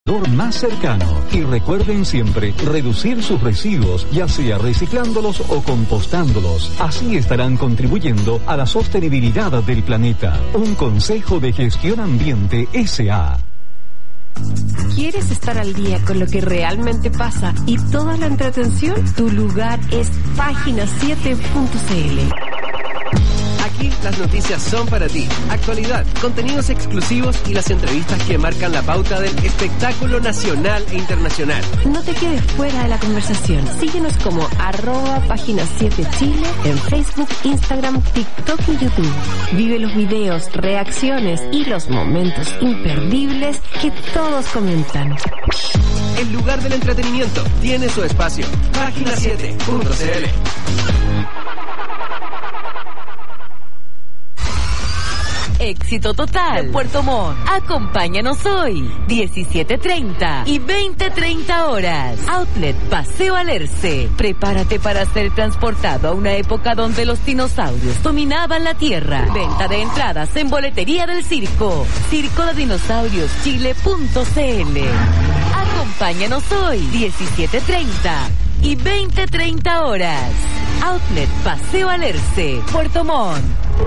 más cercano. Y recuerden siempre reducir sus residuos, ya sea reciclándolos o compostándolos. Así estarán contribuyendo a la sostenibilidad del planeta. Un consejo de Gestión Ambiente S.A. ¿Quieres estar al día con lo que realmente pasa y toda la entretención? Tu lugar es Página7.cl. Aquí las noticias son para ti. Actualidad, contenidos exclusivos y las entrevistas que marcan la pauta del espectáculo nacional e internacional. No te quedes fuera de la conversación. Síguenos como @Página7Chile en Facebook, Instagram, TikTok y YouTube. Vive los videos, reacciones y los momentos imperdibles que todos comentan. El lugar del entretenimiento tiene su espacio. Página7.cl. Éxito total de Puerto Montt. Acompáñanos hoy, 17:30 y 20:30 horas. Outlet Paseo Alerce. Prepárate para ser transportado a una época donde los dinosaurios dominaban la tierra. Venta de entradas en boletería del circo. circodeDinosauriosChile.cl. Acompáñanos hoy, 17:30 y 20:30 horas. Outlet Paseo Alerce, Puerto Montt.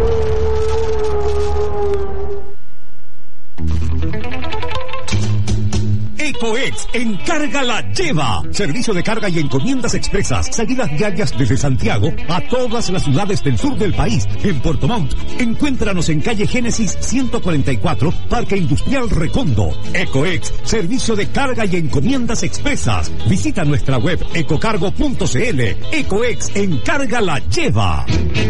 EcoEx Encarga la Lleva. Servicio de carga y encomiendas expresas. Salidas diarias desde Santiago a todas las ciudades del sur del país. En Puerto Montt, encuéntranos en calle Génesis 144, Parque Industrial Recondo. EcoEx, servicio de carga y encomiendas expresas. Visita nuestra web ecocargo.cl. EcoEx Encarga la Lleva.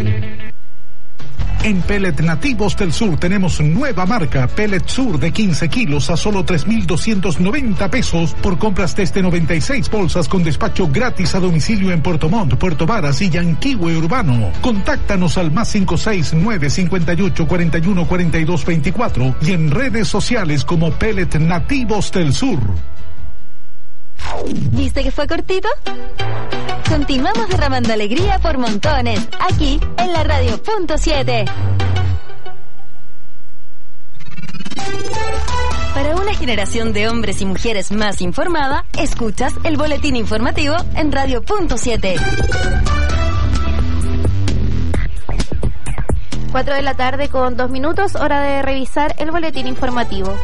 En Pellet Nativos del Sur tenemos nueva marca, Pellet Sur de 15 kilos a solo 3,290 pesos por compras desde 96 bolsas con despacho gratis a domicilio en Puerto Montt, Puerto Varas y Yanquihue Urbano. Contáctanos al +569 58 41 42 24 y en redes sociales como Pellet Nativos del Sur. ¿Viste que fue cortito? Continuamos derramando alegría por montones, aquí en la Radio.7. Para una generación de hombres y mujeres más informada, escuchas el boletín informativo en Radio.7. 4 de la tarde con 2 minutos, hora de revisar el boletín informativo.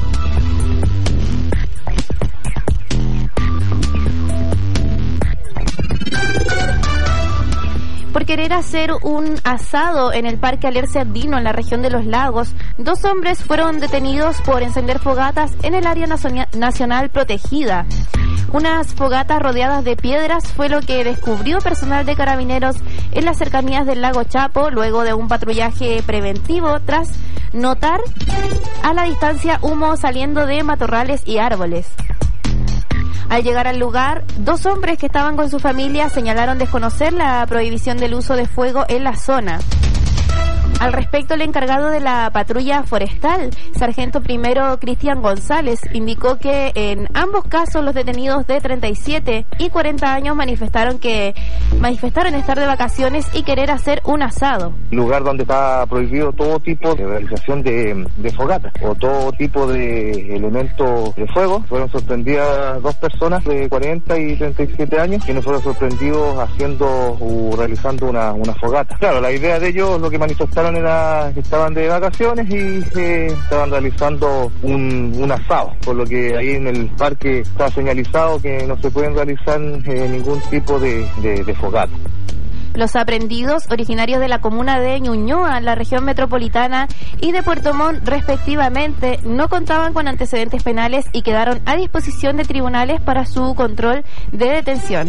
Por querer hacer un asado en el Parque Alerce Andino, en la región de Los Lagos, 2 hombres fueron detenidos por encender fogatas en el área nacional protegida. Unas fogatas rodeadas de piedras fue lo que descubrió personal de Carabineros en las cercanías del lago Chapo, luego de un patrullaje preventivo tras notar a la distancia humo saliendo de matorrales y árboles. Al llegar al lugar, 2 hombres que estaban con su familia señalaron desconocer la prohibición del uso de fuego en la zona. Al respecto, el encargado de la patrulla forestal, sargento primero Cristian González, indicó que en ambos casos los detenidos de 37 y 40 años manifestaron estar de vacaciones y querer hacer un asado. Lugar donde está prohibido todo tipo de realización de fogatas o todo tipo de elementos de fuego. Fueron sorprendidas 2 personas de 40 y 37 años quienes fueron sorprendidos haciendo o realizando una fogata. Claro, la idea de ellos, lo que manifestaron era que estaban de vacaciones y estaban realizando un asado, por lo que ahí en el parque está señalizado que no se pueden realizar ningún tipo de fogata. Los aprehendidos, originarios de la comuna de Ñuñoa, la región metropolitana, y de Puerto Montt, respectivamente, no contaban con antecedentes penales y quedaron a disposición de tribunales para su control de detención.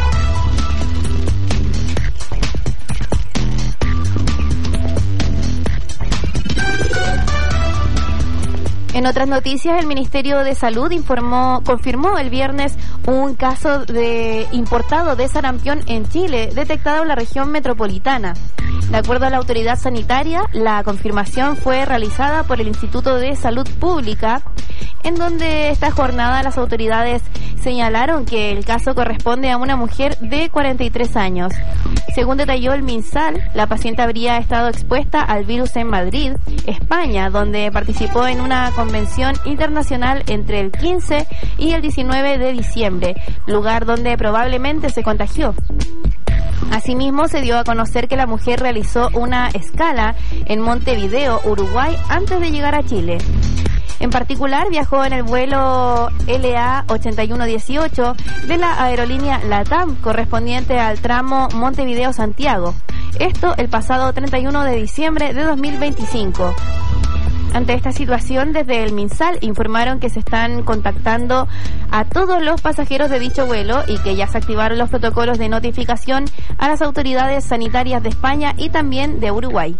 En otras noticias, el Ministerio de Salud confirmó el viernes un caso importado de sarampión en Chile, detectado en la región metropolitana. De acuerdo a la autoridad sanitaria, la confirmación fue realizada por el Instituto de Salud Pública en donde esta jornada las autoridades señalaron que el caso corresponde a una mujer de 43 años. Según detalló el MinSal, la paciente habría estado expuesta al virus en Madrid, España, donde participó en una convención internacional entre el 15 y el 19 de diciembre, lugar donde probablemente se contagió. Asimismo, se dio a conocer que la mujer realizó una escala en Montevideo, Uruguay, antes de llegar a Chile. En particular, viajó en el vuelo LA8118 de la aerolínea LATAM, correspondiente al tramo Montevideo-Santiago. Esto el pasado 31 de diciembre de 2025. Ante esta situación, desde el MinSal informaron que se están contactando a todos los pasajeros de dicho vuelo y que ya se activaron los protocolos de notificación a las autoridades sanitarias de España y también de Uruguay.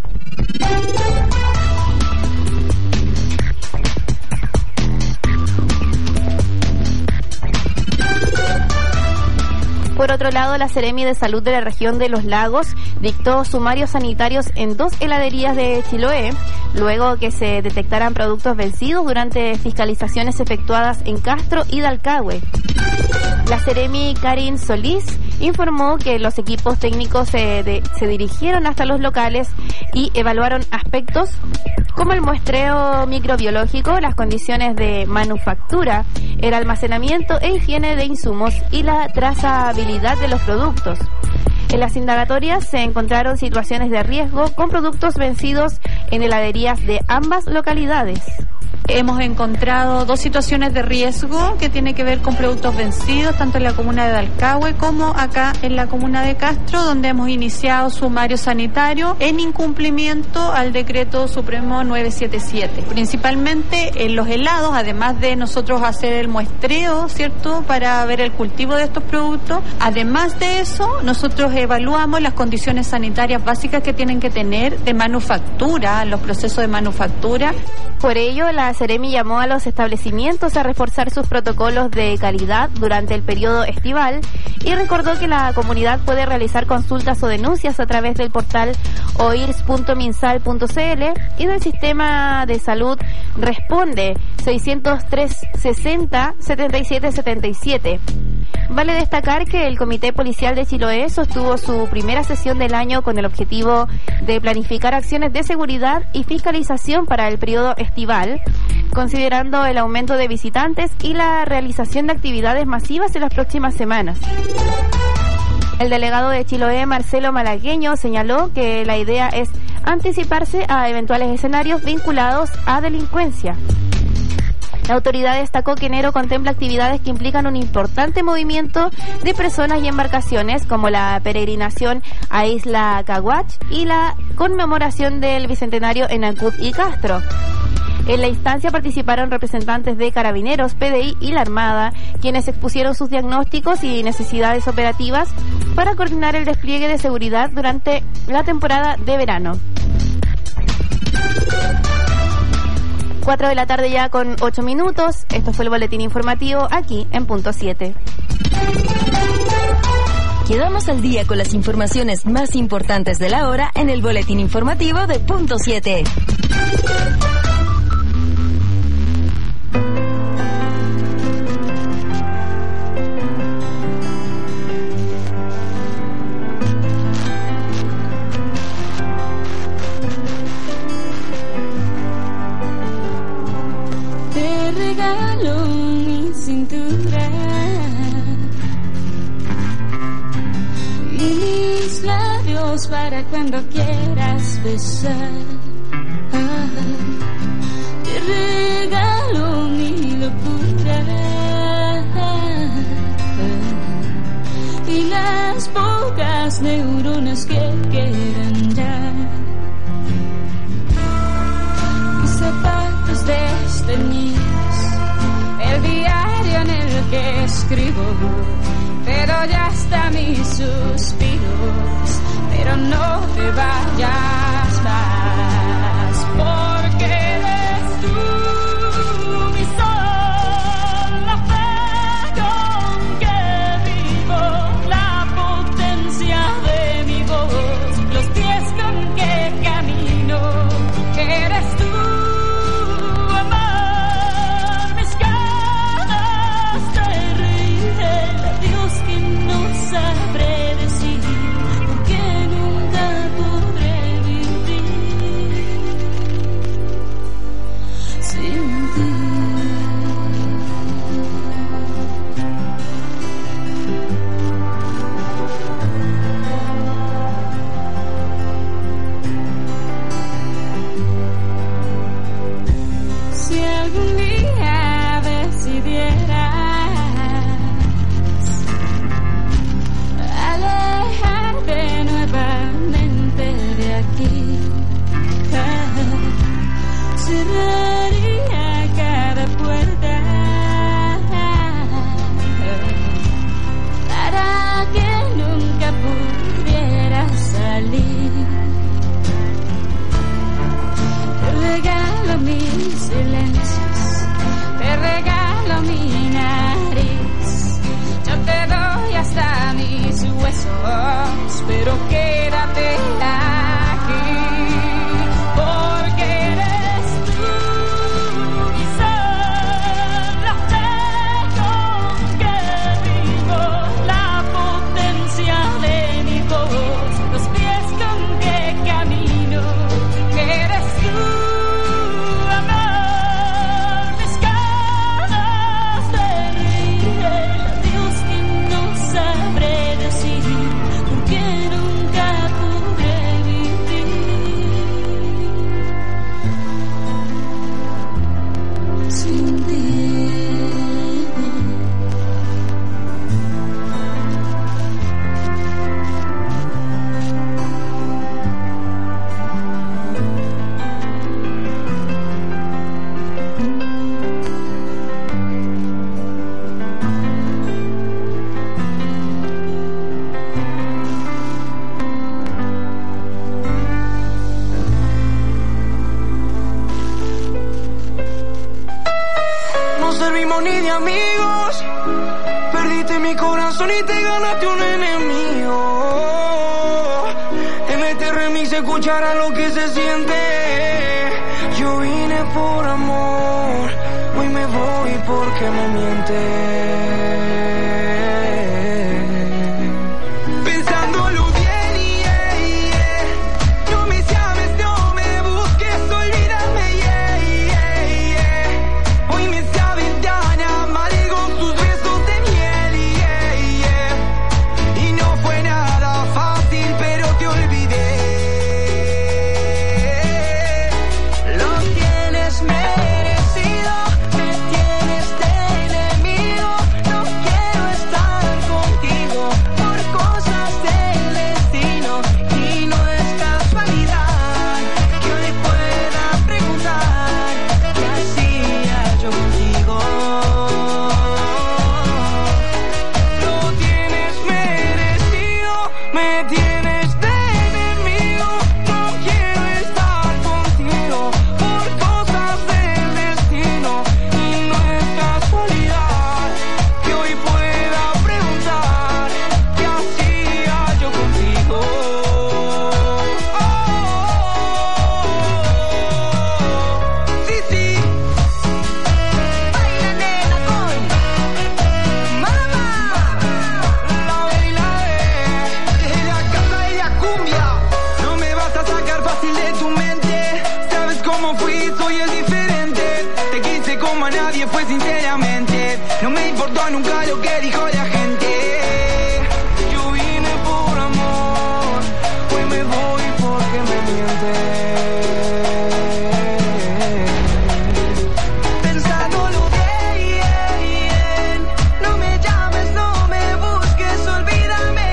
Por otro lado, la Seremi de Salud de la región de Los Lagos dictó sumarios sanitarios en 2 heladerías de Chiloé, luego que se detectaran productos vencidos durante fiscalizaciones efectuadas en Castro y Dalcahue. La Seremi Karin Solís informó que los equipos técnicos se dirigieron hasta los locales y evaluaron aspectos como el muestreo microbiológico, las condiciones de manufactura, el almacenamiento e higiene de insumos y la trazabilidad de los productos. En las indagatorias se encontraron situaciones de riesgo con productos vencidos en heladerías de ambas localidades. Hemos encontrado 2 situaciones de riesgo que tienen que ver con productos vencidos, tanto en la comuna de Dalcahue como acá en la comuna de Castro, donde hemos iniciado sumario sanitario en incumplimiento al decreto supremo 977. Principalmente en los helados, además de nosotros hacer el muestreo, ¿cierto?, para ver el cultivo de estos productos. Además de eso, nosotros evaluamos las condiciones sanitarias básicas que tienen que tener de manufactura, los procesos de manufactura. Por ello, la Seremi llamó a los establecimientos a reforzar sus protocolos de calidad durante el periodo estival y recordó que la comunidad puede realizar consultas o denuncias a través del portal oirs.minsal.cl y del sistema de salud Responde 603 60 77 77. Vale destacar que el Comité Policial de Chiloé sostuvo su primera sesión del año con el objetivo de planificar acciones de seguridad y fiscalización para el periodo estival, considerando el aumento de visitantes y la realización de actividades masivas en las próximas semanas. El delegado de Chiloé, Marcelo Malagueño, señaló que la idea es anticiparse a eventuales escenarios vinculados a delincuencia. La autoridad destacó que enero contempla actividades que implican un importante movimiento de personas y embarcaciones, como la peregrinación a Isla Caguach y la conmemoración del Bicentenario en Ancud y Castro. En la instancia participaron representantes de Carabineros, PDI y la Armada, quienes expusieron sus diagnósticos y necesidades operativas para coordinar el despliegue de seguridad durante la temporada de verano. 4 de la tarde ya con 8 minutos. Esto fue el boletín informativo aquí en Punto 7. Quedamos al día con las informaciones más importantes de la hora en el boletín informativo de Punto 7. Regalo mi cintura y mis labios para cuando quieras besar. Te regalo mi locura y las pocas neuronas que quedan ya. Mis zapatos desteñidos, el diario en el que escribo, pero ya está mis suspiros, pero no te vayas más, porque eres tú mi sol, la fe con que vivo, la potencia de mi voz, los pies con que camino, eres tú, amor, mis amigos. Perdiste mi corazón y te ganaste un enemigo. En este remix se escuchará lo que se siente. Yo vine por amor, hoy me voy porque me mientes. Pensándolo bien, no me llames, no me busques, olvídame, hoy me saben tan amargos tus besos de miel, y no fue nada fácil, pero te olvidé. Lo tienes merecido, me tienes de enemigo, no quiero estar contigo por cosas del destino, y no es casualidad que hoy pueda preguntar qué hacía yo contigo. Lo tienes merecido, me tienes de enemigo, no quiero estar contigo por cosas del destino, y no es casualidad que hoy pueda preguntar qué hacía yo contigo. Sí, sí, baila nena con mamá, la ve, desde la casa de la cumbia. No me vas a sacar fácil de tu mente, sabes cómo fui, soy el diferente. Te quise como a nadie fue sinceramente, no me importó nunca lo que dijo la gente. Yo vine por amor, hoy me voy porque me mientes. Pensándolo bien, no me llames, no me busques, olvídame,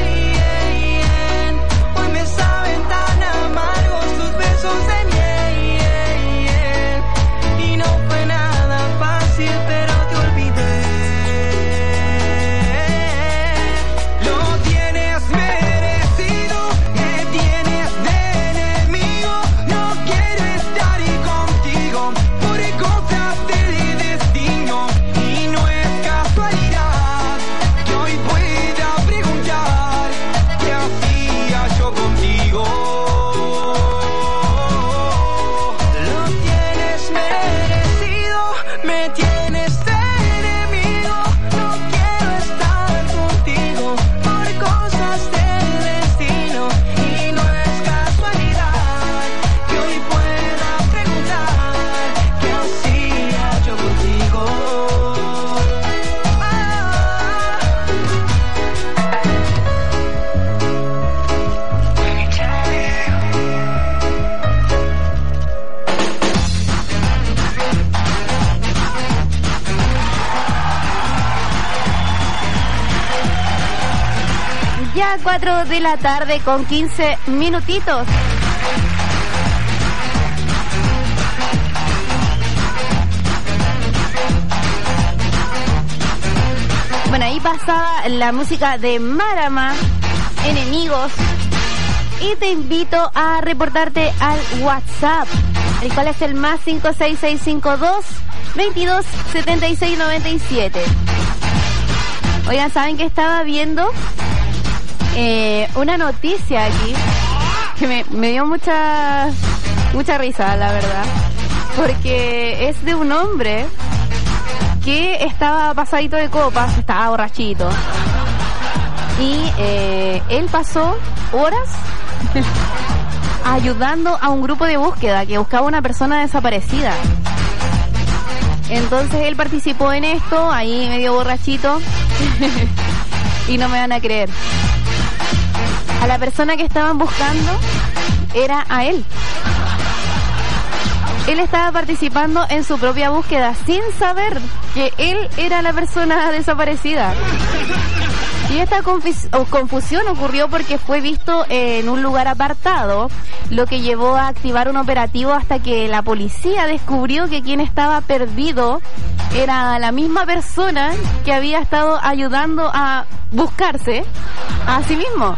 hoy me saben tan amargos tus besos de miel, y no fue nada fácil, pero te olvidé. Lo tienes merecido, me tienes de enemigo, no quiero estar contigo por cosas del destino, y no es casualidad que hoy pueda preguntar qué hacía yo contigo. Lo tienes merecido, me tienes de enemigo, no quiero estar contigo por cosas del destino, y no es casualidad que hoy pueda preguntar qué hacía yo contigo. Ya 4 de la tarde con 15 minutitos. Bueno, ahí pasaba la música de Marama, Enemigos. Y te invito a reportarte al WhatsApp, el cual es el más 56652 22 76 97. Oigan, ¿saben que estaba viendo? Una noticia aquí que me dio mucha risa, la verdad, porque es de un hombre que estaba pasadito de copas, estaba borrachito, y él pasó horas ayudando a un grupo de búsqueda que buscaba una persona desaparecida. Entonces él participó en esto, ahí medio borrachito, y no me van a creer. A la persona que estaban buscando era a él. Él estaba participando en su propia búsqueda sin saber que él era la persona desaparecida. Y esta confusión ocurrió porque fue visto en un lugar apartado, lo que llevó a activar un operativo hasta que la policía descubrió que quien estaba perdido era la misma persona que había estado ayudando a buscarse a sí mismo.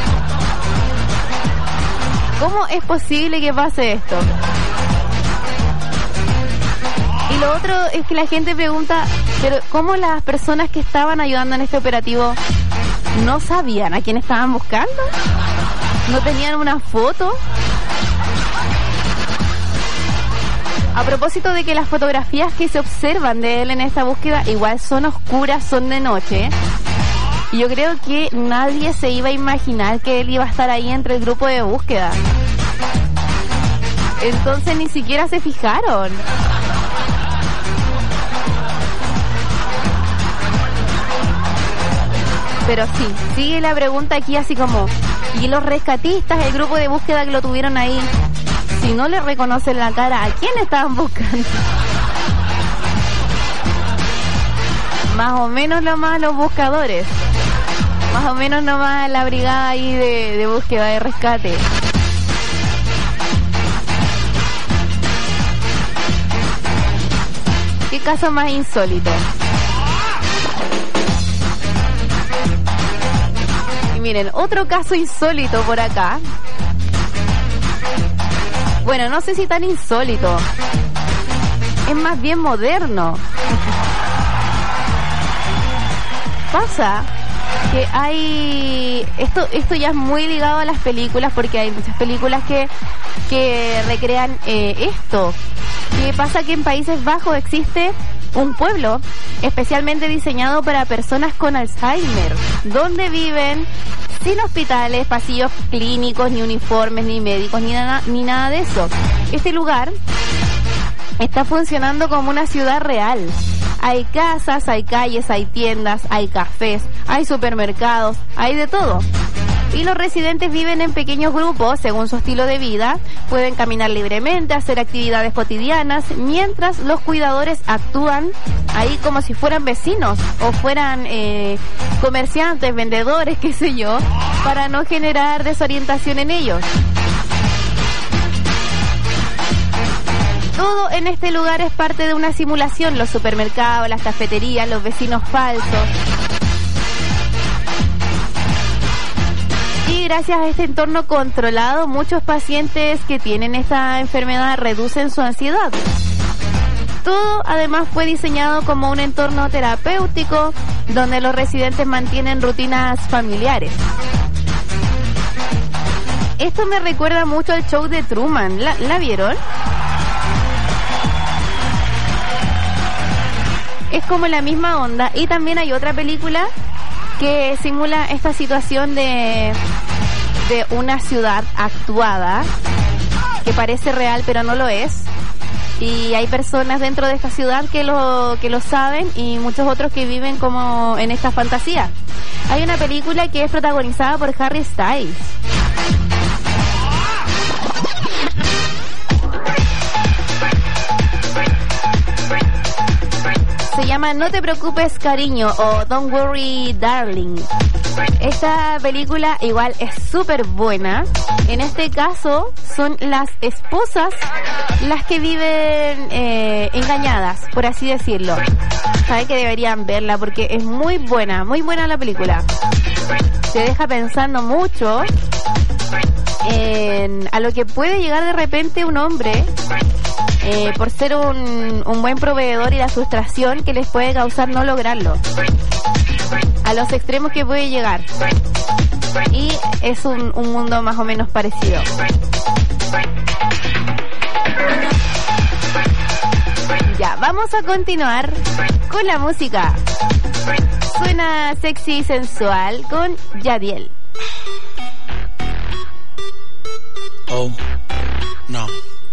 ¿Cómo es posible que pase esto? Y lo otro es que la gente pregunta, Pero ¿cómo las personas que estaban ayudando en este operativo no sabían a quién estaban buscando? ¿No tenían una foto? A propósito de que las fotografías que se observan de él en esta búsqueda igual son oscuras, son de noche. Y yo creo que nadie se iba a imaginar que él iba a estar ahí entre el grupo de búsqueda. Entonces ni siquiera se fijaron. Pero sí, sigue la pregunta aquí así como, ¿y los rescatistas, el grupo de búsqueda que lo tuvieron ahí, si no le reconocen la cara, a quién estaban buscando? Más o menos nomás los buscadores. Más o menos nomás la brigada ahí de búsqueda, de rescate. ¿Qué caso más insólito? Y miren, otro caso insólito por acá. Bueno, no sé si tan insólito. Es más bien moderno. Pasa que hay... Esto ya es muy ligado a las películas, porque hay muchas películas que recrean esto. ¿Qué pasa? Que en Países Bajos existe un pueblo especialmente diseñado para personas con Alzheimer, donde viven sin hospitales, pasillos clínicos, ni uniformes, ni médicos, ni nada de eso. Este lugar está funcionando como una ciudad real. Hay casas, hay calles, hay tiendas, hay cafés, hay supermercados, hay de todo. Y los residentes viven en pequeños grupos según su estilo de vida, pueden caminar libremente, hacer actividades cotidianas, mientras los cuidadores actúan ahí como si fueran vecinos o fueran comerciantes, vendedores, qué sé yo, para no generar desorientación en ellos. Todo en este lugar es parte de una simulación, los supermercados, las cafeterías, los vecinos falsos. Y gracias a este entorno controlado, muchos pacientes que tienen esta enfermedad reducen su ansiedad. Todo además fue diseñado como un entorno terapéutico donde los residentes mantienen rutinas familiares. Esto me recuerda mucho al show de Truman. ¿La vieron? Es como la misma onda. Y también hay otra película que simula esta situación de una ciudad actuada, que parece real pero no lo es. Y hay personas dentro de esta ciudad que lo saben, y muchos otros que viven como en esta fantasía. Hay una película que es protagonizada por Harry Styles. Se llama No te preocupes, cariño, o Don't Worry, Darling. Esta película igual es súper buena. En este caso son las esposas las que viven engañadas, por así decirlo. Saben que deberían verla porque es muy buena la película. Te deja pensando mucho a lo que puede llegar de repente un hombre por ser un buen proveedor, y la frustración que les puede causar no lograrlo, a los extremos que puede llegar. Y es un mundo más o menos parecido. Ya, vamos a continuar con la música. Suena sexy y sensual con Yadiel. Oh, no.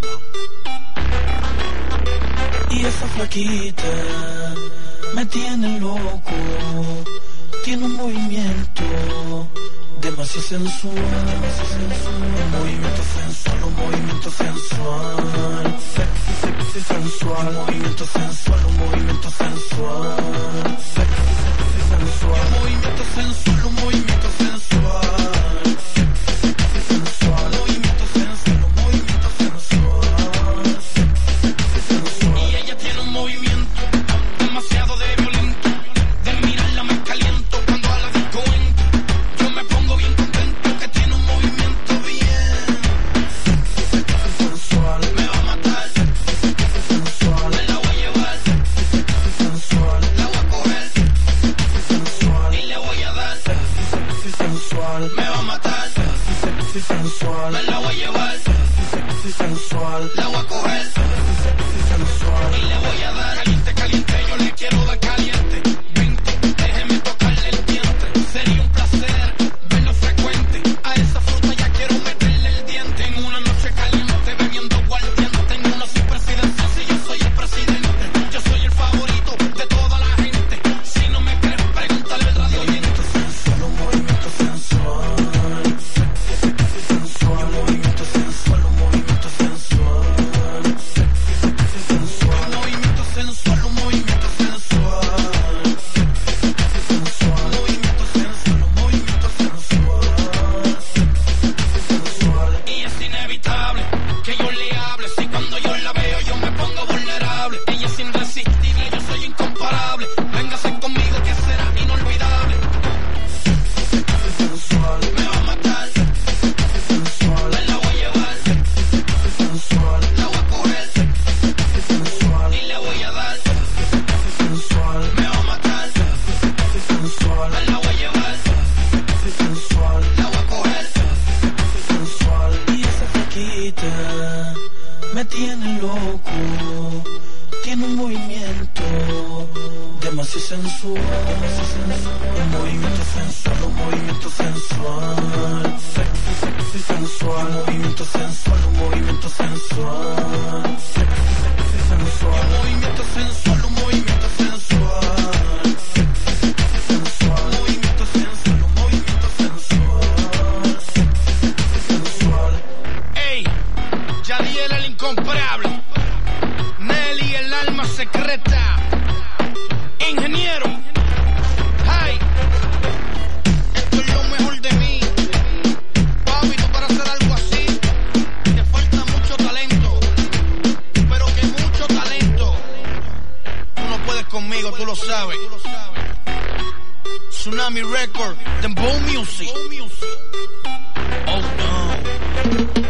Y esa flaquita me tiene loco, tiene un movimiento demasiado sensual, un movimiento sensual, sexy sensual, un movimiento sensual, sexy sensual, un movimiento sensual, un movimiento sensual. La sensual, un movimiento sensual, un movimiento sensual, sexy, sexy, sensual, un movimiento sensual, un movimiento sensual, sexy, sexy, sensual, un movimiento sensual, un movimiento sensual, sexy, sexy, sensual, un movimiento sensual, un movimiento sensual, sexy, sexy, sensual. Ey, Yadiel el incomparable, Nelly el alma secreta, ingeniero, hey, esto es lo mejor de mí, papi, tú para hacer algo así, te falta mucho talento, pero que mucho talento, tú no puedes conmigo, tú lo sabes, Tsunami Record, Dembow Music, oh no.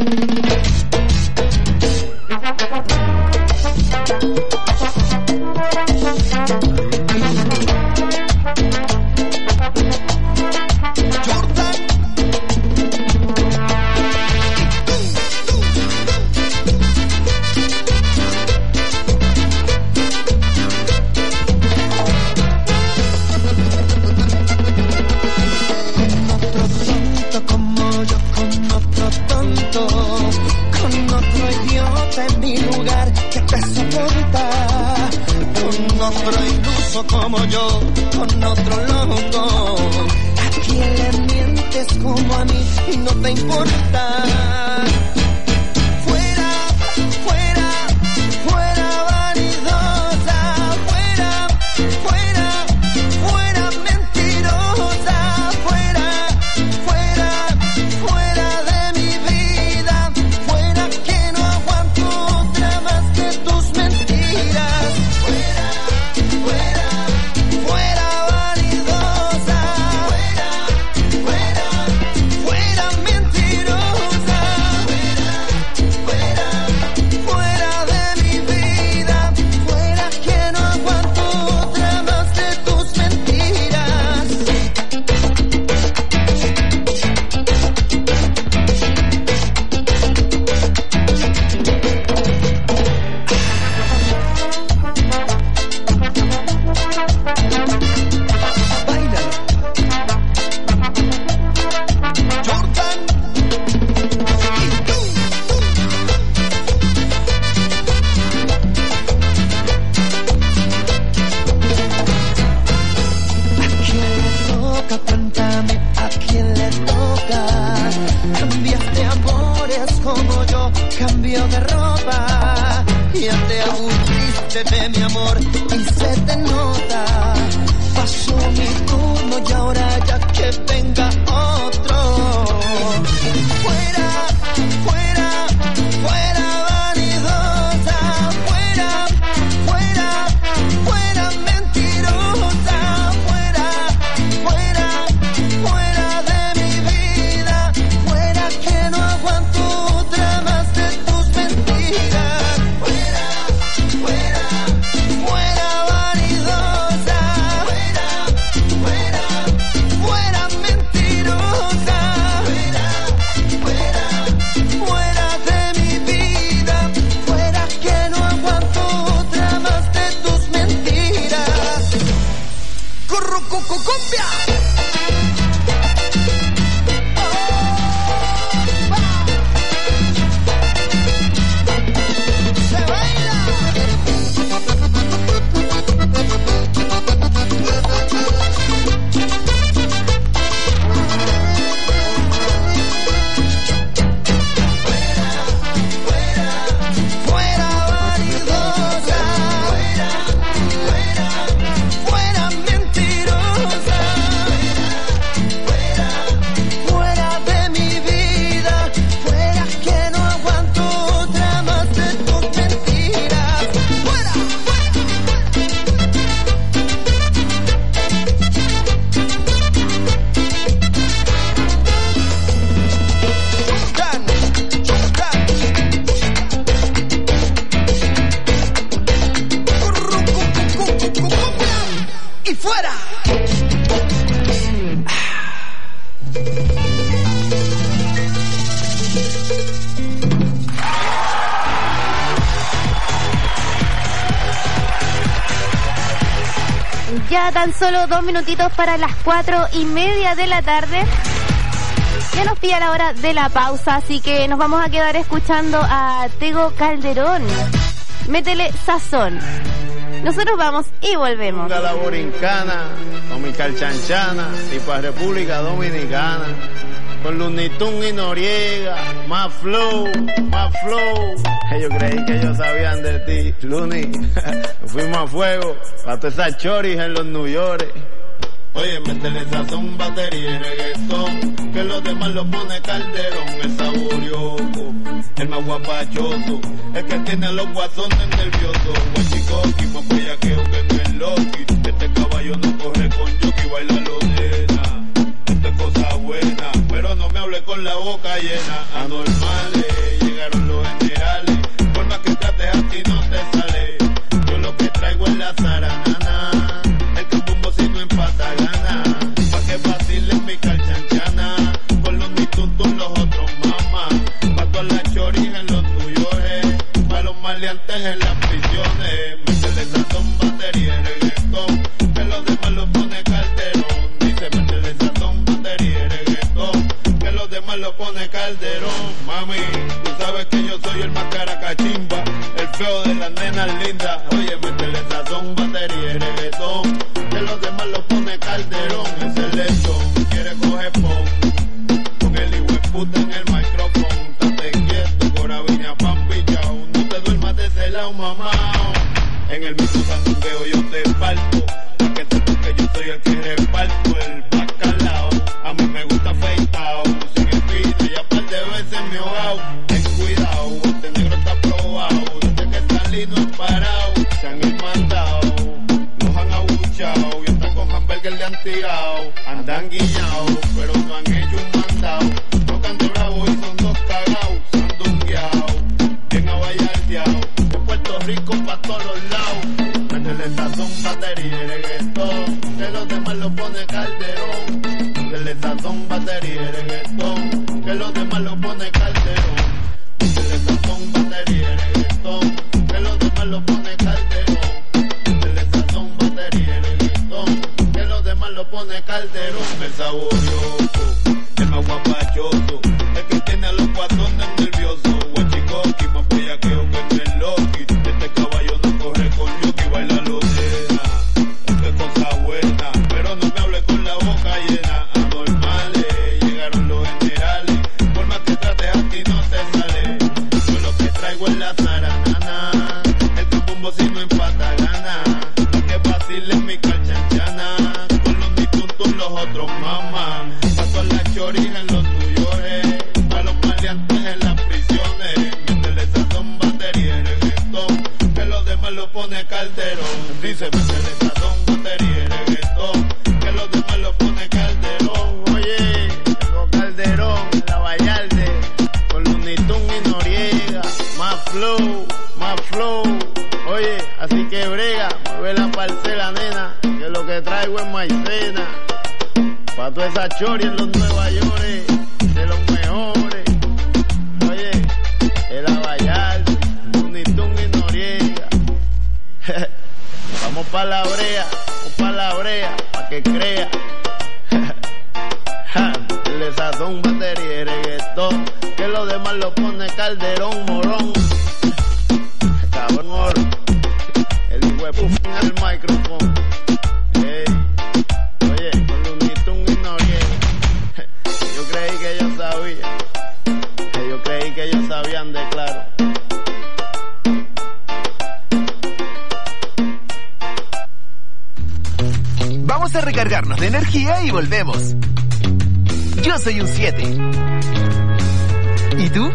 Otro iluso como yo, con otro loco. ¿A quién le mientes como a mí y no te importa? Fuera, fuera, fuera vanidosa. Fuera, fuera, fuera mentirosa. Fuera, fuera, fuera de mi vida. Fuera que no aguanto otra más que tus mentiras. Fuera, fuera vanidosa, fuera, fuera mentirosa, fuera de mi vida, fuera que no aguanto otra más de tus mentiras. Cuéntame a quién le toca. Cambiaste amores como yo cambio de ropa. Ya te aburriste de mi amor y se te nota. Pasó mi turno y ahora ya que venga otro. Fuera, fuera, fuera vanidosa. Fuera, fuera, fuera mentirosa. Fuera, fuera, fuera de mi vida. Fuera que no aguanto otra más de tus mentiras. Fuera, fuera, fuera vanidosa. Fuera, fuera, fuera mentirosa. Fuera, fuera, fuera de mi vida. Fuera que no aguanto otra más de tus mentiras. Currucucucumbia. Fuera vanidosa, fuera, fuera mentirosa, fuera de mi vida, fuera que no aguanto otra más de tus mentiras. Fuera, y fuera. Ya tan solo 2 minutitos para las 4:30 de la tarde. Ya nos pilla la hora de la pausa, así que nos vamos a quedar escuchando a Tego Calderón. Métele sazón. Nosotros vamos y volvemos. La borincana, con mi calchanchana y para República Dominicana. Con Looney Tunes y Noriega, más flow, más flow. Yo creí que ellos sabían de ti, Looney. Fuimos a fuego, para todas esas choris en los New York. Oye, métele sazón, batería y reggaetón, que los demás lo pone Calderón, el saborioco, el más guapachoso, el que tiene a los guasones nerviosos. Guachicoqui, más bellaqueo que no es Loki, este caballo no corre con jockey, baila lo nena. Esto es cosa buena, pero no me hable con la boca llena. Anormales, llegaron los generales, por más que trates a ti no te sale. Yo lo que traigo es la zaranana, el que tumbo si no empata gana. Pa' que vacilen mi calchanchana, con los mitutos los otros mamás. Pa' todas las choris en los New York, pa' los maleantes en las prisiones. Métele sazón, batería y reggaetón, que los demás lo pone Calderón. Dice métele sazón, batería y reggaetón, que los demás lo pone Calderón. Mami, tú sabes que yo soy el más caracachimba, el feo de las nenas lindas. Oye, métele sazón, batería y reggaetón, que los demás lo pone Calderón. Es el lechón, quiere coger pon, con el hijo de puta en el micrófono. Estate quieto, corabiña, pan pichao, no te duermas de ese lado, mamá. En el mismo sandungueo yo te parto, pa' que sepas que yo soy el que reparto el bacalao. A mí me gusta afeitao, sin espina y a par de veces me ahogao. Ten cuidado, este negro está probado, desde que salí no he parado. Se han mandado, los han abuchado y hasta con hamburger le han tirado. Andan guillados, pero no han hecho un mandado. Tocan de bravo y son dos cagados, sandungueados, bien abayardeados. De Puerto Rico pa' todos los lados. Métele sazón, batería y reggaetón, que los demás lo pone Calderón. Métele sazón, batería y reggaetón, que los demás lo pone Calderón. Métele sazón, batería y reggaetón, que los demás lo pone Calderón. Métele sazón, batería y reggaetón, que los demás lo pone Calderón. El saborioso, el más guapachoso, el que tiene a los guatones nerviosos. Guachicoqui, más bellaqueo que no es Loki, este caballo no corre con jockey, baila lo nena. Esto es cosa buena, pero no me hable con la boca llena. Anormales, llegaron los generales, por más que trates a ti no te sale. Yo lo que traigo es la zaranana, el que tumbo si no empata gana. Pa' que vacilen mi calchanchana, con los mitutos los otros mamás. Pa' todas las choris en los New York, pa' los maleantes en las prisiones. Métele sazón, batería y reggaetón, que los demás lo pone Calderón. Dice métele sazón, batería y reggaetón, que los demás lo pone Calderón. Oye, tengo Calderón, la Vallarde, con Looney Tunes y Noriega, más flow, más flow. Oye, así que brega, mueve la parcela, nena, que lo que traigo es maicena. Pa' toda esa chori en los Nueva York, de los mejores. Oye, el Vallarde, Looney Tunes y Noriega. Vamos pa' la brea, pa' que crea. Le sazón, batería y reggaetón, que los demás lo pone Calderón, morón. Cabrón, el hijo de puta en el micrófono. Hey. Oye, con Looney Tunes y Noriega. Yo creí que ellos sabían. Yo creí que ellos sabían de claro. Vamos a recargarnos de energía y volvemos. Yo soy un 7. ¿Y tú?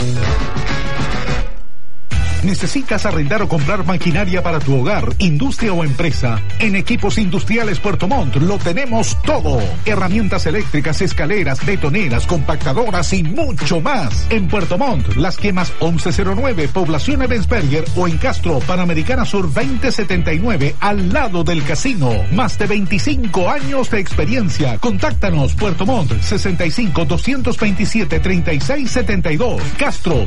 ¿Necesitas arrendar o comprar maquinaria para tu hogar, industria o empresa? En Equipos Industriales Puerto Montt lo tenemos todo. Herramientas eléctricas, escaleras, betoneras, compactadoras y mucho más. En Puerto Montt, Las Quemas 1109, Población Ebensberger, o en Castro, Panamericana Sur 2079, al lado del casino. Más de 25 años de experiencia. Contáctanos, Puerto Montt, 65-227-3672. Castro,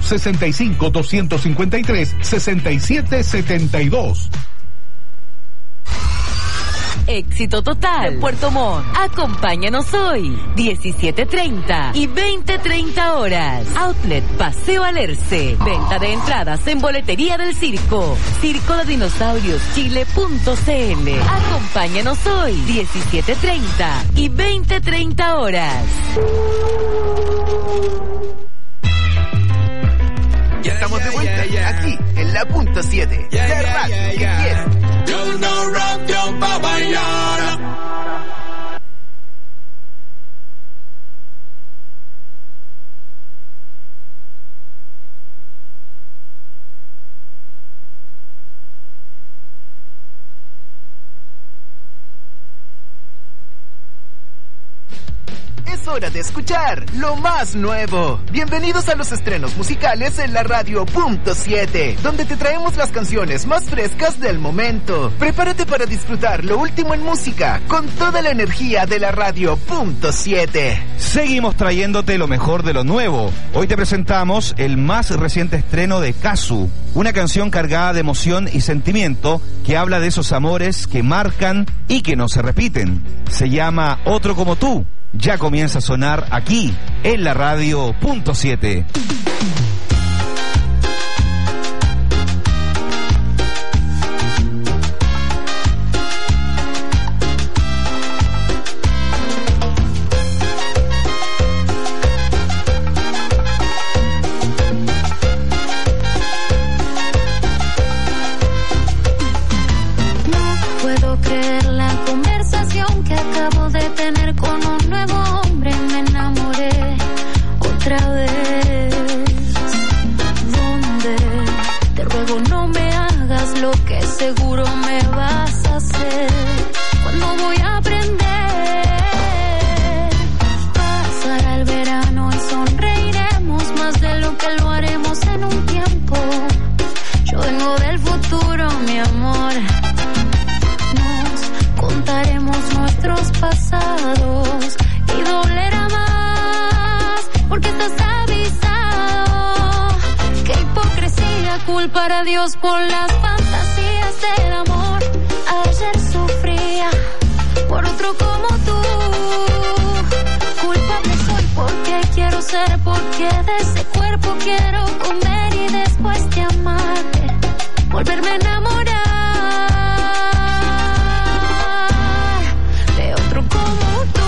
65-253-6772. Éxito total. Puerto Montt. Acompáñanos hoy. 17:30 y 20:30 horas. Outlet Paseo Alerce. Venta de entradas en boletería del circo. circoladinosaurioschile.cl. Acompáñanos hoy. 17:30 y 20:30 horas. Ya estamos de vuelta aquí en la punto 7. La radio que quieres. Yo no rock, yo pa' bailar. Es hora de escuchar lo más nuevo. Bienvenidos a los estrenos musicales en la radio punto 7, donde te traemos las canciones más frescas del momento. Prepárate para disfrutar lo último en música con toda la energía de la radio punto 7. Seguimos trayéndote lo mejor de lo nuevo. Hoy te presentamos el más reciente estreno de Kazu, una canción cargada de emoción y sentimiento que habla de esos amores que marcan y que no se repiten. Se llama Otro como tú. Ya comienza a sonar aquí, en la radio punto 7. Para Dios por las fantasías del amor. Ayer sufría por otro como tú. Culpable soy porque quiero ser, porque de ese cuerpo quiero comer y después de amarte volverme a enamorar de otro como tú.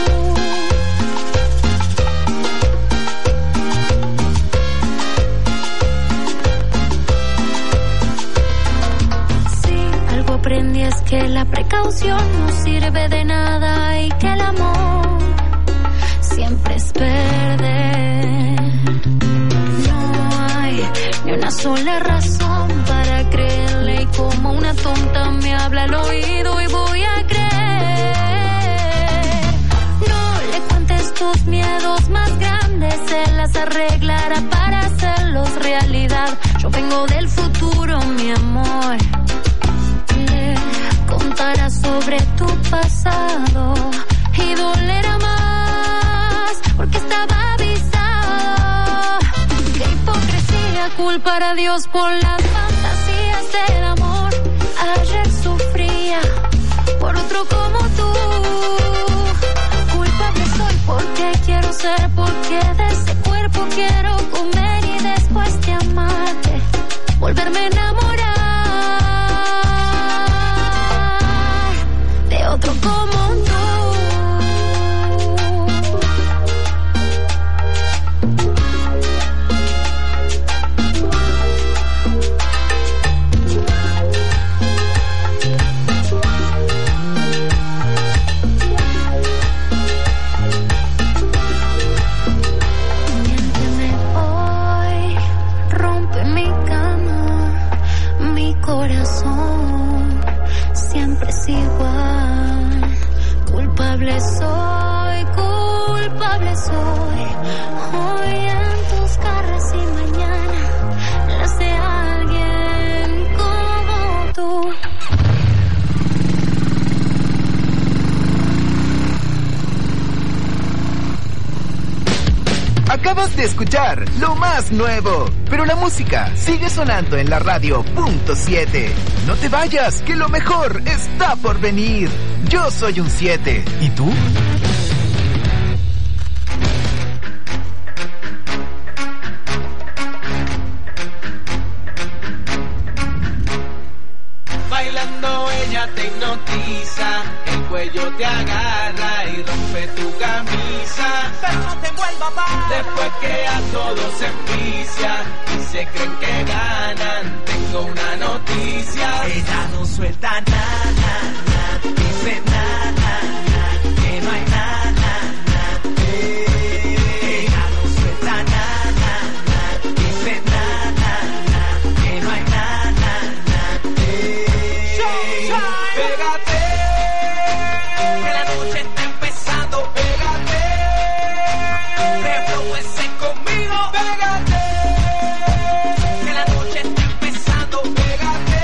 Aprendí es que la precaución no sirve de nada y que el amor siempre es perder. No hay ni una sola razón para creerle y como una tonta me habla al oído y voy a creer. No le cuentes tus miedos más grandes, él las arreglará para hacerlos realidad. Yo vengo del futuro, mi amor. Contará sobre tu pasado y dolerá más porque estaba avisado. Qué hipocresía culpar a Dios por las fantasías del amor. Ayer sufría por otro como tú. Culpable soy porque quiero ser, porque de ese cuerpo quiero comer y después de amarte volverme a enamorar. Otro como tú. Miénteme hoy, rompe mi cama, mi corazón siempre es igual. Culpable soy, hoy en tus carros y mañana las de alguien como tú. Acaba Acabas de escuchar lo más nuevo, pero la música sigue sonando en la radio .7. No te vayas, que lo mejor está por venir. Yo soy un 7. ¿Y tú? Bailando ella te hipnotiza, el cuello te agarra y rompe tu camisa. Pero no te vuelvas más. Después que a todos se envicia y se creen que ganan, tengo una noticia. Ella no suelta nada, dice nada, que no hay nada. Ella no suelta nada, dice nada, que no hay nada. Pégate, que la noche está empezando. Pégate, reproduce conmigo. Pégate, que la noche está empezando. Pégate.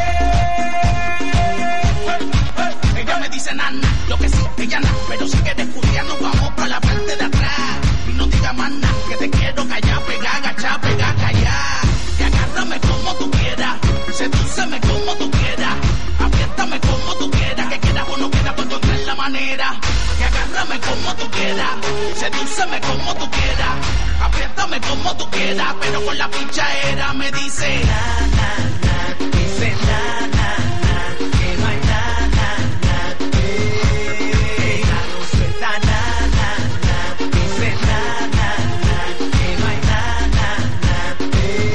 Ella me dice nana, yo que sí, ella no, pero sigue descubriendo, vamos para la parte de atrás. Y no diga más nada, que te quiero callar, pegar, agachar, pegar, callar. Y agárrame como tú quieras, sedúceme como tú quieras. Apriétame como tú quieras, que quieras o no quieras, pues encontrar la manera. Que agárrame como tú quieras, sedúceme como tú quieras. Apriétame como tú quieras, pero con la pichadera me dice na, dice na, que no hay nada, ella no suelta nada, dice nada, que no hay nada.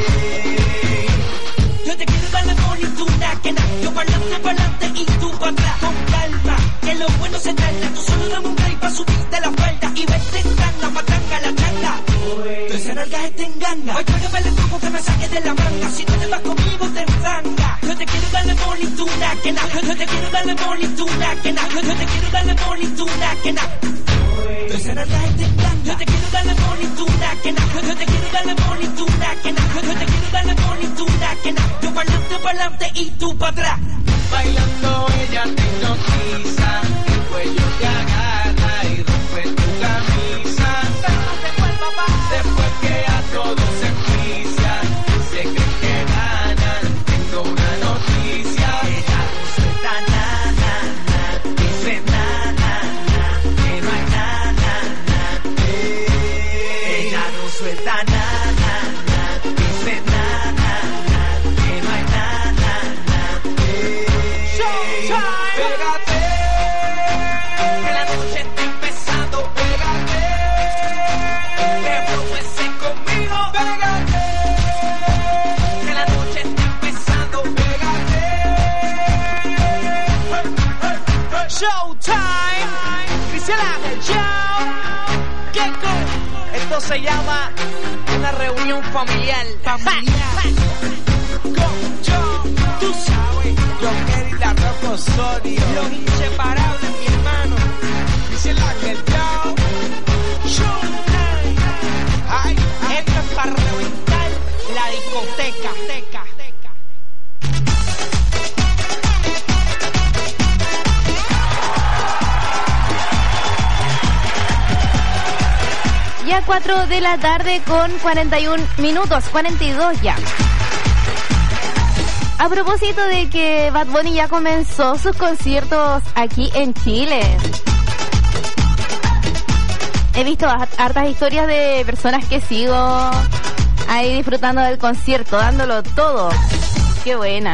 Yo te quiero dar la bonituna, que nada, yo pa'lante y tú pa' atrás. Con calma, que lo bueno se trata. Tú solo dame un break pa' subirte la falda y vete en tanga, matanga la changa. Tú esa nalga es en ganga. Hoy pégame el truco que me saque de la manga. Si no te vas conmigo te enfranga. Yo te quiero darle bonituna, que nada. Yo te quiero darle bonituna, que nada. Yo te quiero darle bonituna, que nada. Tú esa nalga es en ganga. Yo te quiero darle bonituna, que nada. Yo te quiero darle bonituna, que nada. Yo te quiero darle bonituna, que nada. Yo pa'lante y tú pa' atrás. Bailando ella te hipnotiza, el cuello te agarra y rompe tu camisa. Pero no te vuelvas más. Después que a todos se envicia y se creen que ganan, tengo una noticia. Ella no suelta nada, dice nada, que no hay nada. Ella no suelta nada, dice nada, que no hay nada. Pégate, que la noche está empezando. Pégate, reproduce conmigo. Pégate, que la noche está empezando. Pégate. Showtime, Cristian Ángel, chao. Gecko. Esto se llama una reunión familiar. Con yo, tú sabes. Yo quiero ir a Rock Osorio. Los inseparables, mi hermano. Dice el ángel, yo. Showtime. Ay, esto es para reventar la discoteca. Ya 4 de la tarde con 41 minutos, 42 ya. A propósito de que Bad Bunny ya comenzó sus conciertos aquí en Chile. He visto hartas historias de personas que sigo ahí disfrutando del concierto, dándolo todo. Qué buena.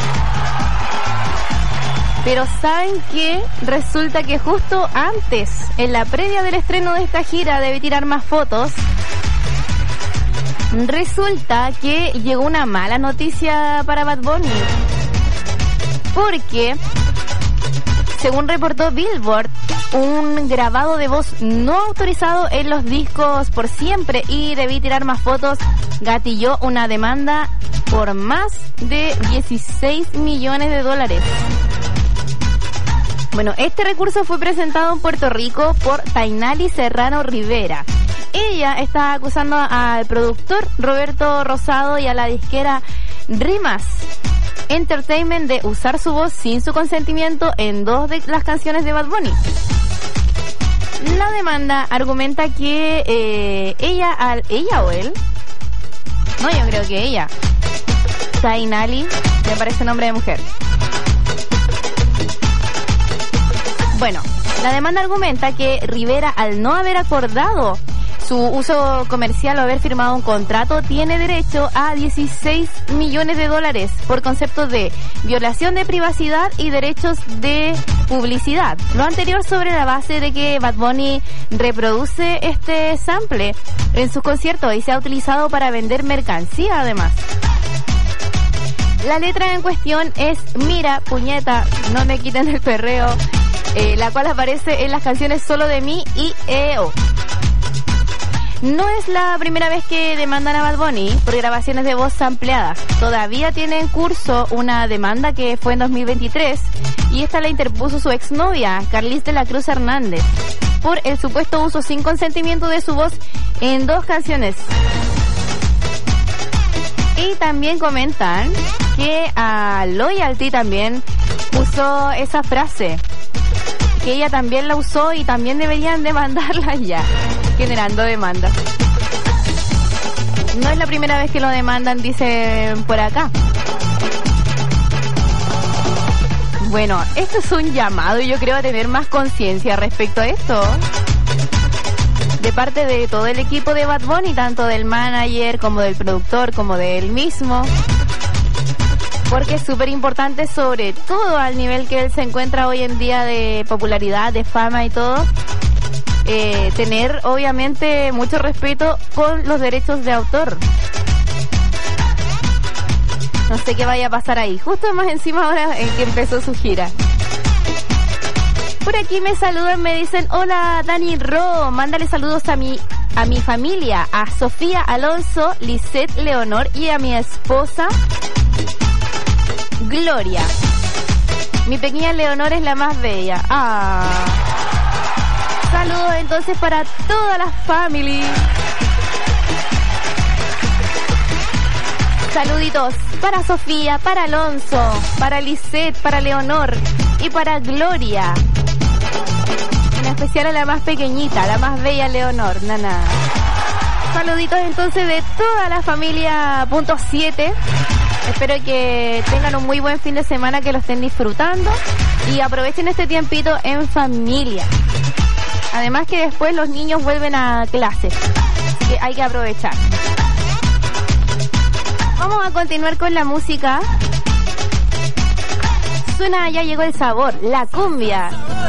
Pero ¿saben qué? Resulta que justo antes, en la previa del estreno de esta gira Debí Tirar Más Fotos, resulta que llegó una mala noticia para Bad Bunny. Porque, según reportó Billboard, un grabado de voz no autorizado en los discos Por Siempre y Debí Tirar Más Fotos gatilló una demanda por más de $16 millones. Bueno, este recurso fue presentado en Puerto Rico por Tainali Serrano Rivera. Ella está acusando al productor Roberto Rosado y a la disquera Rimas Entertainment de usar su voz sin su consentimiento en 2 de las canciones de Bad Bunny. La demanda argumenta que ella o él, no, yo creo que ella, Zainali, me parece nombre de mujer. Bueno, la demanda argumenta que Rivera, al no haber acordado su uso comercial o haber firmado un contrato, tiene derecho a $16 millones por conceptos de violación de privacidad y derechos de publicidad. Lo anterior sobre la base de que Bad Bunny reproduce este sample en sus conciertos y se ha utilizado para vender mercancía además. La letra en cuestión es "Mira, puñeta, no me quiten el perreo", la cual aparece en las canciones Solo de mí y EO. No es la primera vez que demandan a Bad Bunny por grabaciones de voz sampleadas. Todavía tiene en curso una demanda que fue en 2023 y esta la interpuso su exnovia, Carlis de la Cruz Hernández, por el supuesto uso sin consentimiento de su voz en 2 canciones. Y también comentan que a Loyalty también usó esa frase, que ella también la usó y también deberían demandarla ya, generando demandas. No es la primera vez que lo demandan, dicen por acá. Bueno, esto es un llamado y yo creo a tener más conciencia respecto a esto, de parte de todo el equipo de Bad Bunny, tanto del manager como del productor como de él mismo, porque es súper importante, sobre todo al nivel que él se encuentra hoy en día de popularidad, de fama y todo, tener obviamente mucho respeto con los derechos de autor. No sé qué vaya a pasar ahí, justo más encima ahora en que empezó su gira. Por aquí me saludan, me dicen: hola Dani Ro, mándale saludos a mi familia, a Sofía Alonso, Lisette Leonor y a mi esposa Gloria. Mi pequeña Leonor es la más bella. Saludos entonces para toda la family. Saluditos para Sofía, para Alonso, para Lisette, para Leonor y para Gloria. En especial a la más pequeñita, la más bella Leonor, nana. Saluditos entonces de toda la familia .7. Espero que tengan un muy buen fin de semana, que lo estén disfrutando y aprovechen este tiempito en familia. Además que después los niños vuelven a clases, así que hay que aprovechar. Vamos a continuar con la música. Suena Ya Llegó el Sabor, la cumbia.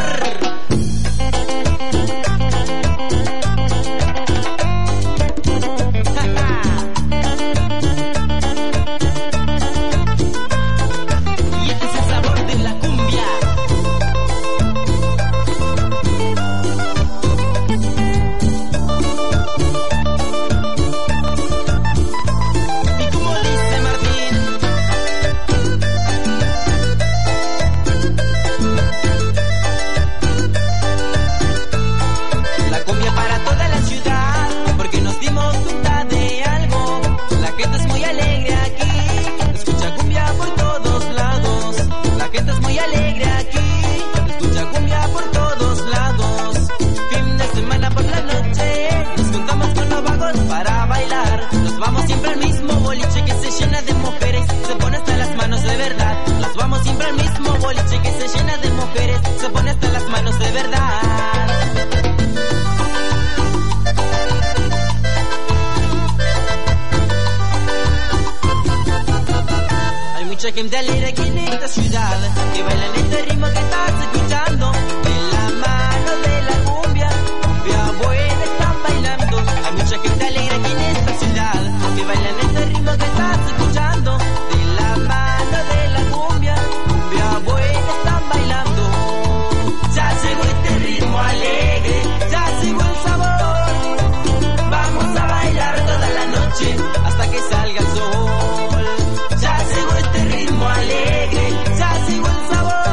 Gente alegre aquí en esta ciudad, que bailan este ritmo que estás escuchando. De la mano de la cumbia, cumbia buena están bailando. Hay mucha gente alegre aquí en esta ciudad, que bailan este ritmo que estás escuchando. De la mano de la cumbia, cumbia buena están bailando. Ya llegó este ritmo alegre, ya llegó el sabor. Vamos a bailar toda la noche hasta que salga el sol. Ya llegó este ritmo alegre, ya llegó el sabor.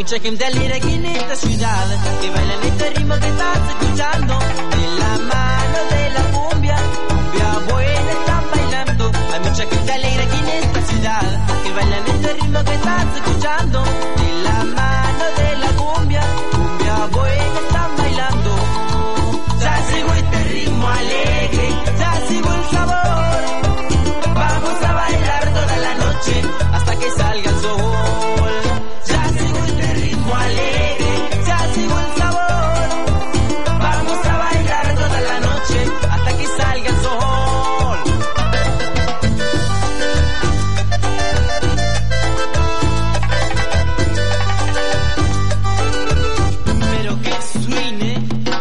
mucha gente alegre aquí en esta ciudad que baila en este ritmo que estás escuchando. De la mano de la cumbia, cumbia buena están bailando. Hay mucha gente alegre aquí en esta ciudad que baila en este ritmo que estás escuchando. De la mano de la cumbia, cumbia buena están bailando. Ya llegó este ritmo alegre, ya llegó el sabor. Vamos a bailar toda la noche hasta que salga el sol. Ya llegó este ritmo alegre, ya llegó el sabor. Vamos a bailar toda la noche hasta que salga el sol. Pero que suene.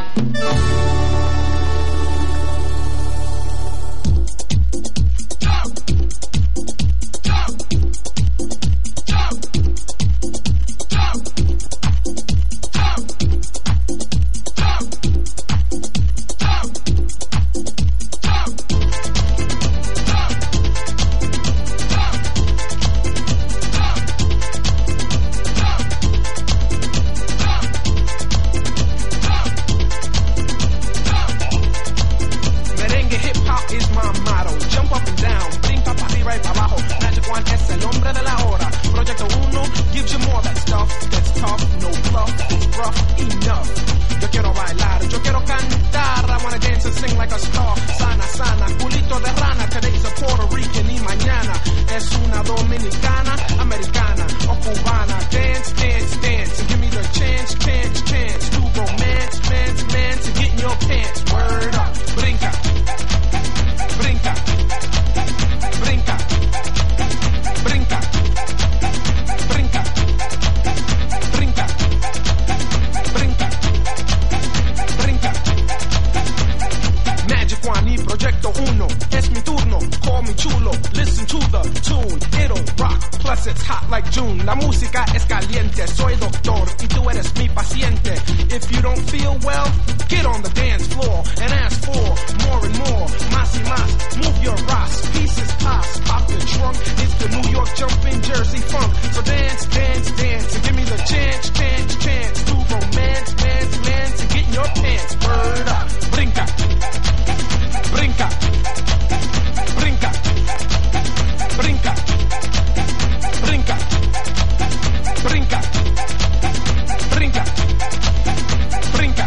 Merengue hip hop is my motto. Jump up and down, brinca para arriba y para abajo. Magic One es el hombre de la hora. Proyecto 1 gives you more that stuff that's tough, no bluff, it's rough enough. Yo quiero bailar, yo quiero cantar. I wanna dance and sing like a star. Sana, sana, culito de rana. Today's a Puerto Rican y mañana es una dominicana, americana o cubana. Dance, dance, dance and give me the chance, chance, chance to romance, mance, mance and get in your pants. Word up, brinca. Brinca, brinca, brinca, brinca, brinca, brinca, brinca. Magic One y Proyecto 1, es mi turno, call me chulo. Listen to the tune, it'll rock, plus it's hot like June. La música es caliente, soy doctor y tú eres mi paciente. If you don't feel well, get on the dance floor and ask for more and more, más y más. Move your ass, pieces pass, pop your trunk. It's the New York jumping Jersey funk. So dance, dance, dance, and give me the chance, chance, chance to romance, dance, dance, and get in your pants. Word up, brinca, brinca, brinca, brinca, brinca, brinca, brinca, brinca.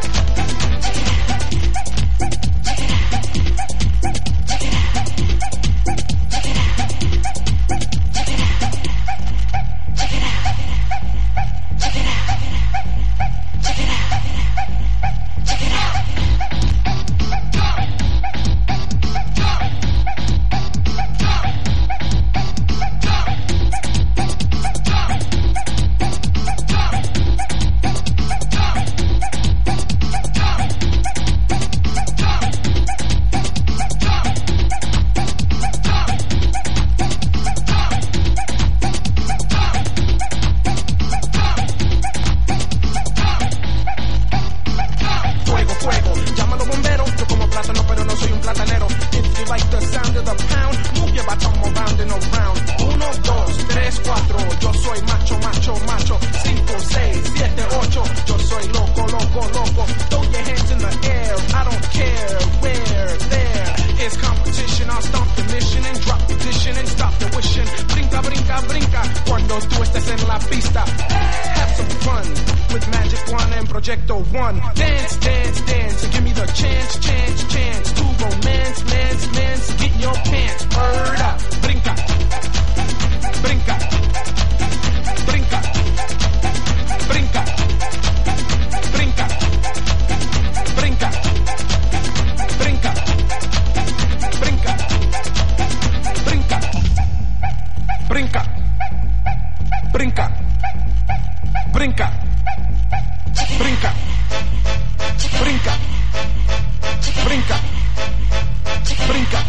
Projecto 1. Dance, dance, dance, and give me the chance, chance, chance to romance, mance, mance, get in your pants. Word up, brinca, brinca, brinca, brinca, brinca, brinca, brinca, brinca, brinca, brinca, brinca, brinca. Brinca, brinca, brinca, brinca.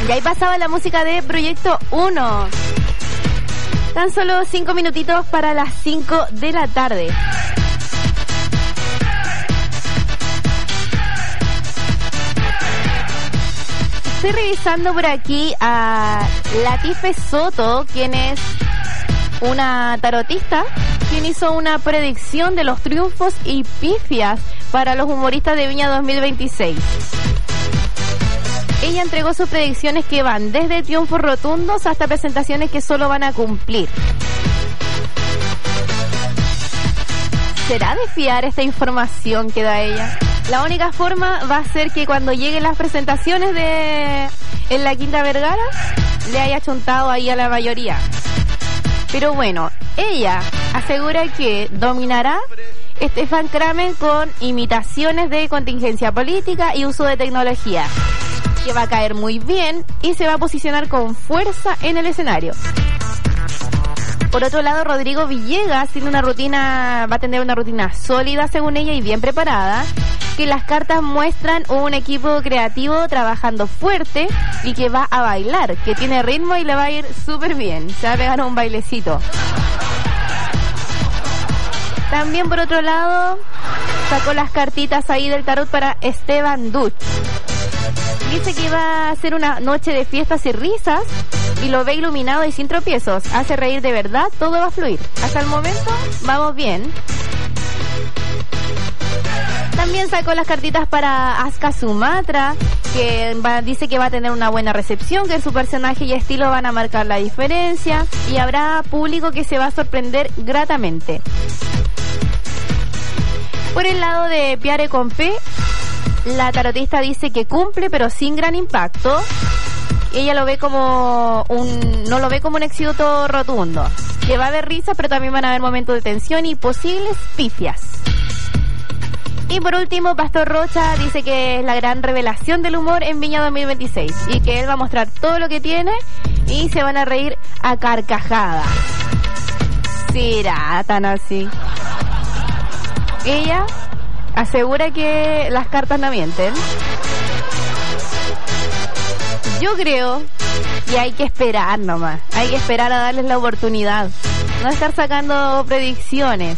Y ahí pasaba la música de Proyecto 1. Tan solo 5 minutitos para las 5 de la tarde. Estoy revisando por aquí a Latife Soto, quien es una tarotista, quien hizo una predicción de los triunfos y pifias para los humoristas de Viña 2026. Ella entregó sus predicciones que van desde triunfos rotundos hasta presentaciones que solo van a cumplir. ¿Será de fiar esta información que da ella? La única forma va a ser que cuando lleguen las presentaciones en la Quinta Vergara le haya chuntado ahí a la mayoría. Pero bueno, ella asegura que dominará Stefan Kramer con imitaciones de contingencia política y uso de tecnología, que va a caer muy bien y se va a posicionar con fuerza en el escenario. Por otro lado, Rodrigo Villegas va a tener una rutina sólida según ella y bien preparada, que las cartas muestran un equipo creativo trabajando fuerte y que va a bailar, que tiene ritmo y le va a ir súper bien, se va a pegar un bailecito. También por otro lado, sacó las cartitas ahí del tarot para Esteban Duch. Dice que va a ser una noche de fiestas y risas y lo ve iluminado y sin tropiezos. Hace reír de verdad, todo va a fluir. Hasta el momento vamos bien. También sacó las cartitas para Aska Sumatra, que dice que va a tener una buena recepción, que su personaje y estilo van a marcar la diferencia y habrá público que se va a sorprender gratamente. Por el lado de Pierre Compé, la tarotista dice que cumple pero sin gran impacto. Ella lo ve como no lo ve como un éxito rotundo, que va a haber risa pero también van a haber momentos de tensión y posibles pifias. Y por último, Pastor Rocha dice que es la gran revelación del humor en Viña 2026 y que él va a mostrar todo lo que tiene y se van a reír a carcajadas. ¿Será tan así? Ella asegura que las cartas no mienten. Yo creo que hay que esperar nomás. Hay que esperar a darles la oportunidad. No estar sacando predicciones.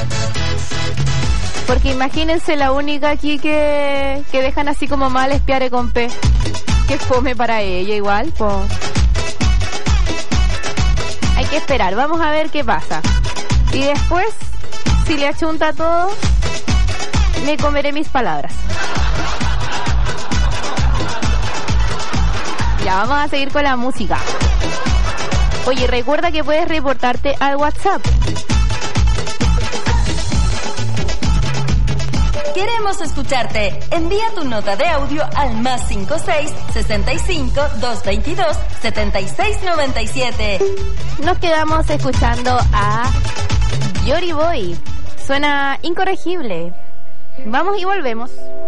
Porque imagínense, la única aquí que dejan así como mal es Pierre Compé. Que fome para ella igual, po. Hay que esperar, vamos a ver qué pasa. Y después, si le achunta todo, me comeré mis palabras. Ya, vamos a seguir con la música. Oye, recuerda que puedes reportarte al WhatsApp. Queremos escucharte. Envía tu nota de audio al +56 65 222 7697. Nos quedamos escuchando a Yori Boy. Suena incorregible. Vamos y volvemos.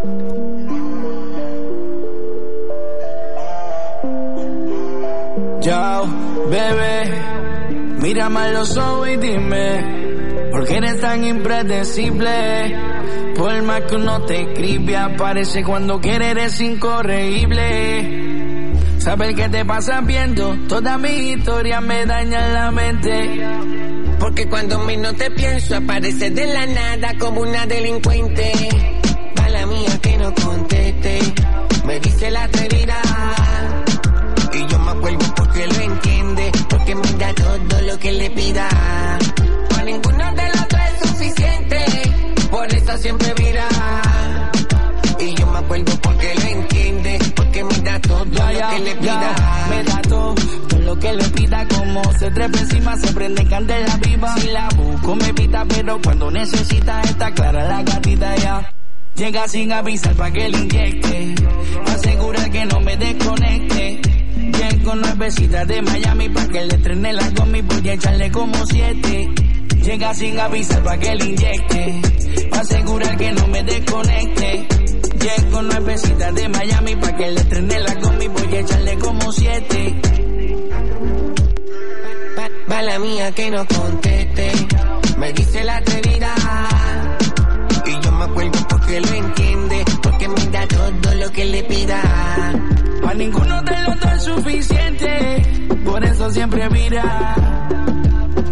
Yo, bebé, mírame a los ojos y dime, ¿por qué eres tan impredecible? Por más que uno te escribe, aparece cuando quiere, eres incorregible. Saber qué te pasa viendo, toda mi historia me daña la mente. Porque cuando menos te pienso, aparece de la nada como una delincuente. Mala mía que no conteste, me dice la atrevida. Y yo me acuerdo porque lo entiende, porque me da todo lo que le pida. Para ninguno de los dos es suficiente, por eso siempre vira. Y yo me acuerdo porque lo entiende, porque me da todo lo que le pida. Me da todo lo que le pida, como se trepa encima, se prende candela viva. Si la busco me pita, pero cuando necesita está clara la gatita ya. Llega sin avisar pa' que le inyecte, asegura que no me desconecte. Llego nuevecitas de Miami pa' que le estrene la gomi, voy a echarle como 7. Llega sin avisar pa' que le inyecte, pa' asegurar que no me desconecte. Llego nuevecitas de Miami pa' que le estrene la gomi, voy a echarle como 7. Mala mía que no conteste, me dice la atrevida. Y yo me acuerdo porque lo entiende, porque me da todo lo que le pida. A ninguno de los dos es suficiente, por eso siempre mira.